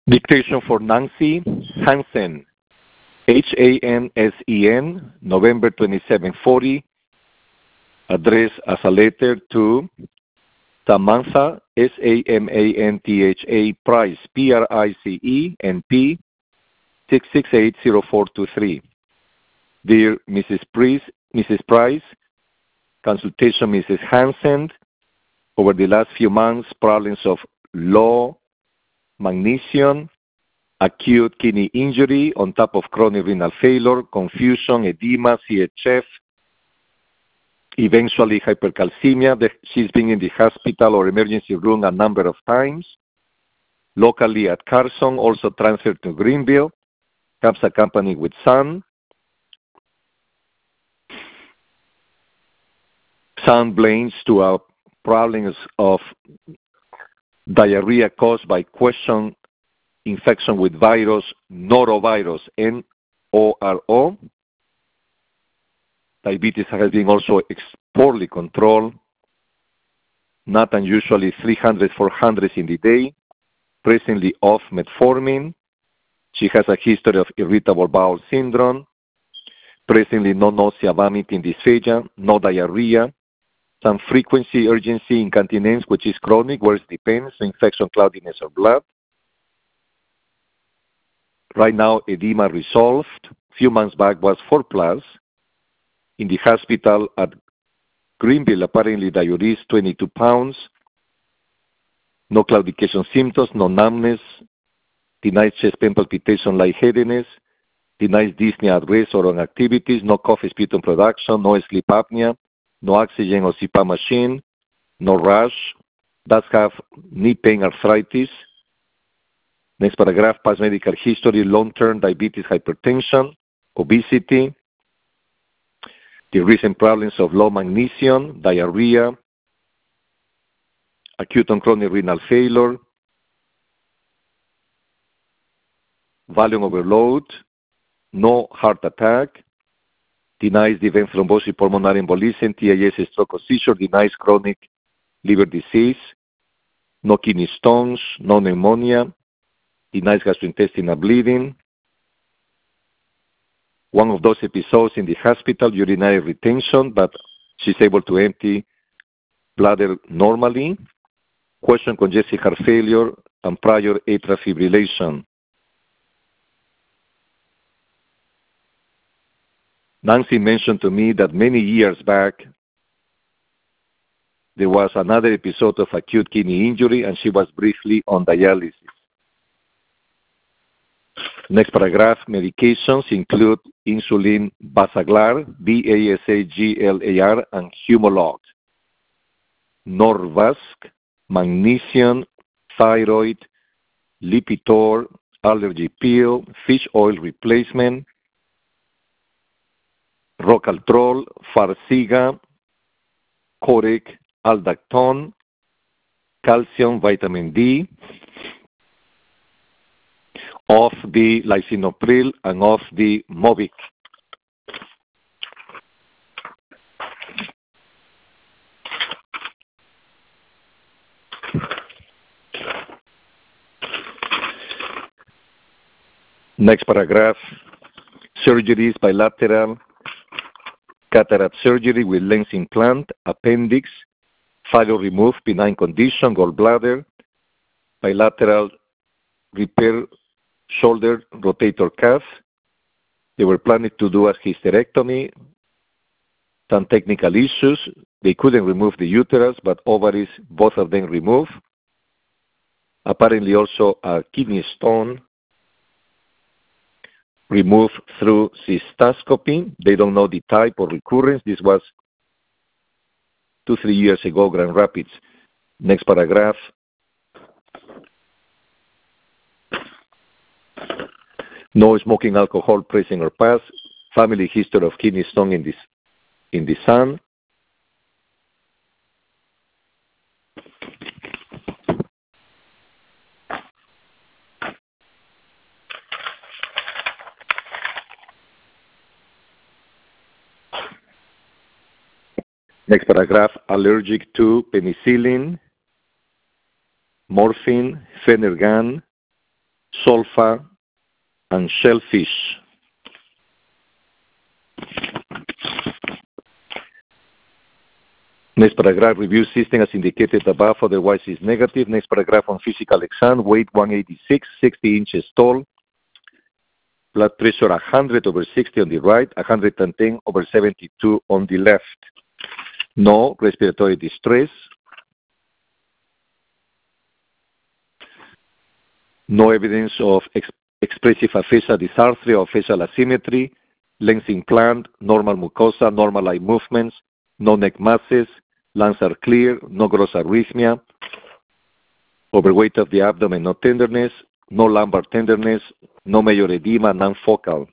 Dictation for Nancy Hansen, Hansen, November 2740, addressed as a letter to Samantha, Samantha Price, Price, NP, 6680423. Dear Mrs. Price, consultation Mrs. Hansen, over the last few months, problems of low magnesium, acute kidney injury on top of chronic renal failure, confusion, edema, CHF, eventually hypercalcemia. She's been in the hospital or emergency room a number of times. Locally at Carson, also transferred to Greenville, comes accompanied with son. Son blames to our problems of diarrhea caused by question infection with virus, norovirus, N-O-R-O. Diabetes has been also poorly controlled, not unusually 300, 400 in the day, presently off metformin. She has a history of irritable bowel syndrome, presently no nausea, vomiting, dysphagia, no diarrhea, some frequency, urgency, incontinence, which is chronic, where it depends, infection, cloudiness, or blood. Right now, edema resolved. A few months back was 4+. In the hospital at Greenville, apparently diuresis, 22 pounds. No claudication symptoms, no numbness, denies chest pain, palpitation, lightheadedness, denies dyspnea at rest or on activities, no cough, sputum production, no sleep apnea, no oxygen or CPAP machine, no rash, does have knee pain, arthritis. Next paragraph, past medical history, long-term diabetes, hypertension, obesity, the recent problems of low magnesium, diarrhea, acute and chronic renal failure, volume overload, no heart attack, denies the event thrombosis, pulmonary embolism, TIS, stroke or seizure, denies chronic liver disease, no kidney stones, no pneumonia, denies gastrointestinal bleeding. One of those episodes in the hospital, urinary retention, but she's able to empty bladder normally. Question, congestive heart failure, and prior atrial fibrillation. Nancy mentioned to me that many years back, there was another episode of acute kidney injury, and she was briefly on dialysis. Next paragraph, medications include insulin Basaglar, Basaglar, and Humalog, Norvasc, magnesium, thyroid, Lipitor, allergy pill, fish oil replacement, Rocaltrol, Farxiga, Corec, Aldactone, calcium, vitamin D, of the lisinopril and of the Mobic. Next paragraph, surgeries, bilateral cataract surgery with lens implant, appendix, thyroid removed, benign condition, gallbladder, bilateral repair, shoulder rotator cuff. They were planning to do a hysterectomy, some technical issues. They couldn't remove the uterus, but ovaries, both of them removed. Apparently also a kidney stone removed through cystoscopy. They don't know the type or recurrence. This was 2-3 years ago, Grand Rapids. Next paragraph. No smoking, alcohol, present or past. Family history of kidney stone in the son. Next paragraph, allergic to penicillin, morphine, Phenergan, sulfa, and shellfish. Next paragraph, review system as indicated above, otherwise is negative. Next paragraph on physical exam, weight 186, 60 inches tall, blood pressure 100/60 on the right, 110/72 on the left. No respiratory distress. No evidence of expressive aphasia, dysarthria, or facial asymmetry, lens implant, normal mucosa, normal eye movements, no neck masses, lungs are clear, no gross arrhythmia, overweight of the abdomen, no tenderness, no lumbar tenderness, no major edema, non-focal.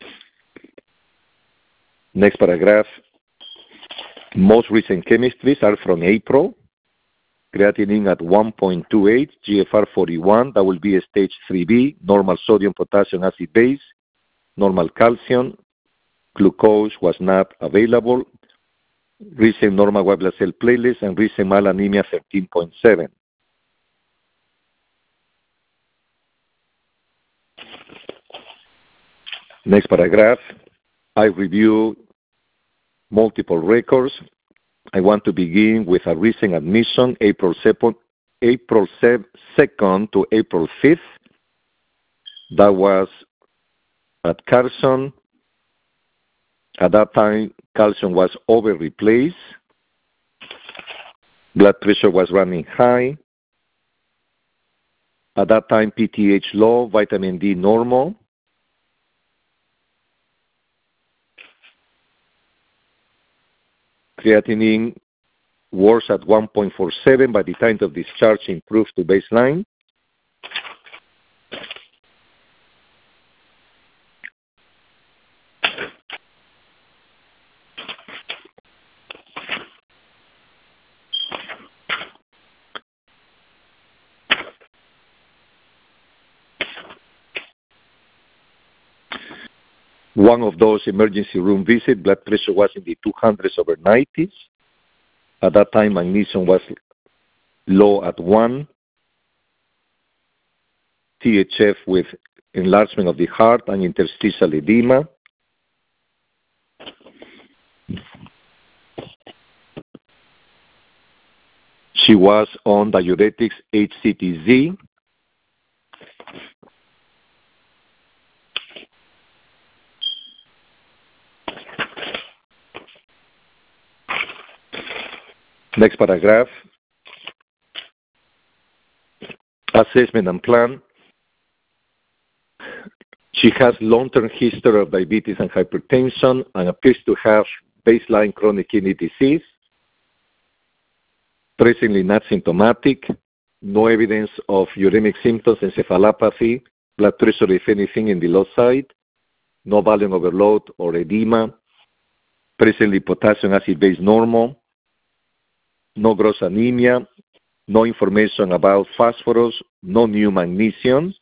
Next paragraph. Most recent chemistries are from April. Creatinine at 1.28, GFR 41, that will be a stage 3B, normal sodium, potassium, acid, base, normal calcium, glucose was not available, recent normal white blood cell platelets, and recent mild anemia 13.7. Next paragraph, I review multiple records. I want to begin with a recent admission, April 2nd to April 5th. That was at Carson. At that time, calcium was over-replaced. Blood pressure was running high. At that time, PTH low, vitamin D normal. Creatinine worse at 1.47. By the time of discharge, improved to baseline. One of those emergency room visits, blood pressure was in the 200/90s. At that time, magnesium was low at 1. THF with enlargement of the heart and interstitial edema. She was on diuretics HCTZ. Next paragraph. Assessment and plan. She has long-term history of diabetes and hypertension and appears to have baseline chronic kidney disease. Presently not symptomatic. No evidence of uremic symptoms, encephalopathy, blood pressure, if anything, in the low side. No volume overload or edema. Presently potassium acid base normal. No gross anemia, no information about phosphorus, no new magnesium.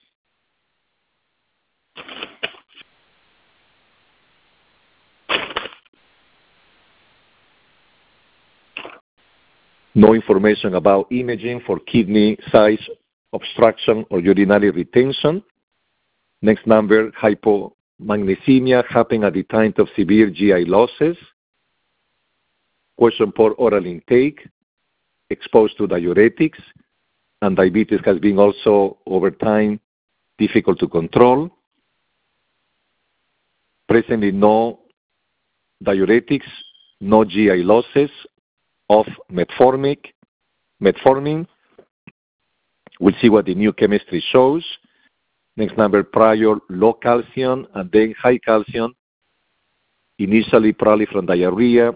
No information about imaging for kidney size obstruction or urinary retention. Next number, hypomagnesemia happened at the time of severe GI losses. Question for oral intake. Exposed to diuretics, and diabetes has been also, over time, difficult to control. Presently, no diuretics, no GI losses of metformin. We'll see what the new chemistry shows. Next number, prior low calcium and then high calcium, initially probably from diarrhea.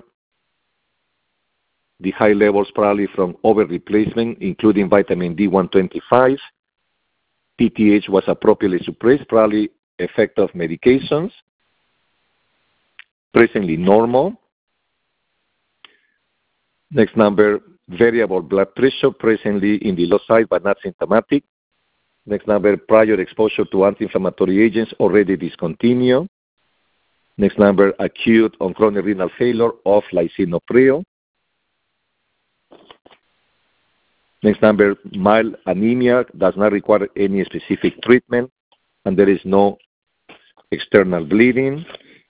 The high levels probably from over-replacement, including vitamin D 125. PTH was appropriately suppressed, probably effect of medications. Presently normal. Next number, variable blood pressure, presently in the low side but not symptomatic. Next number, prior exposure to anti-inflammatory agents already discontinued. Next number, acute on chronic renal failure of lisinopril. Next number, mild anemia, does not require any specific treatment. and there is no external bleeding.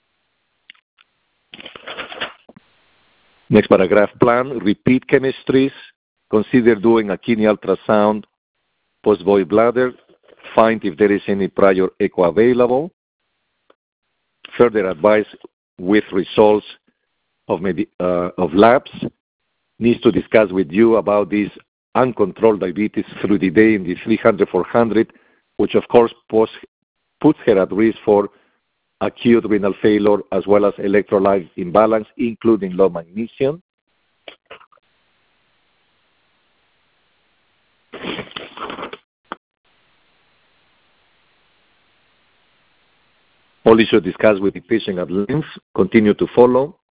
Next paragraph, plan, repeat chemistries. Consider doing a kidney ultrasound, post-void bladder, find if there is any prior echo available. Further advice with results of labs. Needs to discuss with you about this uncontrolled diabetes through the day in the 300-400, which of course puts her at risk for acute renal failure as well as electrolyte imbalance, including low magnesium. All issues discussed with the patient at length. Continue to follow.